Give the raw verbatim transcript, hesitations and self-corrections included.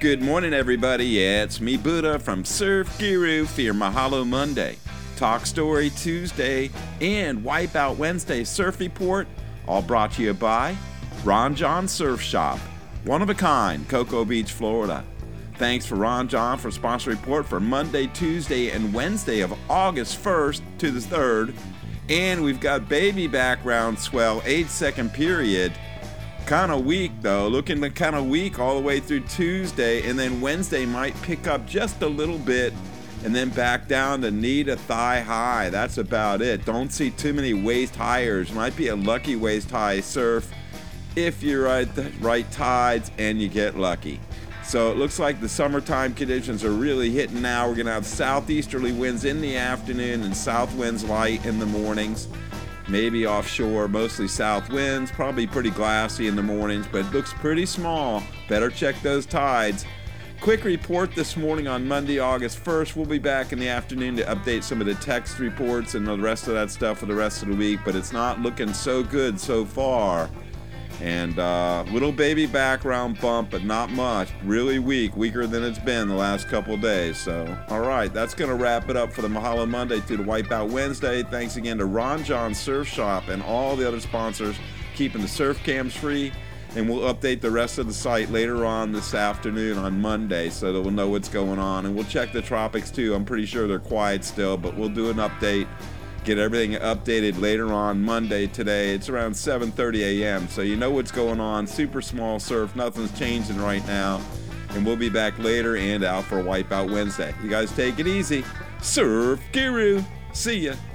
Good morning, everybody. Yeah, it's me, Buddha, from Surf Guru for your Mahalo Monday, Talk Story Tuesday, and Wipeout Wednesday Surf Report, all brought to you by Ron John Surf Shop, one of a kind, Cocoa Beach, Florida. Thanks for Ron John for sponsor report for Monday, Tuesday, and Wednesday of August first to the third. And we've got baby background swell, eight second period. Kind of weak though, looking kind of weak all the way through Tuesday, and then Wednesday might pick up just a little bit and then back down to need a thigh high. That's about it. Don't see too many waist highers. Might be a lucky waist high surf if you're at the right tides and you get lucky. So it looks like the summertime conditions are really hitting now. We're gonna have southeasterly winds in the afternoon and south winds light in the mornings. Maybe offshore, mostly south winds, probably pretty glassy in the mornings, but it looks pretty small. Better check those tides. Quick report this morning on Monday, August first. We'll be back in the afternoon to update some of the text reports and the rest of that stuff for the rest of the week, but it's not looking so good so far. And uh, little baby background bump, but not much. Really weak, weaker than it's been the last couple of days. So, all right, that's going to wrap it up for the Mahalo Monday through the Wipeout Wednesday. Thanks again to Ron John Surf Shop and all the other sponsors keeping the surf cams free. And we'll update the rest of the site later on this afternoon on Monday so that we'll know what's going on. And we'll check the tropics too. I'm pretty sure they're quiet still, but we'll do an update. Get everything updated later on Monday today. It's around seven thirty a.m. So you know what's going on. Super small surf. Nothing's changing right now. And we'll be back later and out for Wipeout Wednesday. You guys take it easy. Surf Guru. See ya.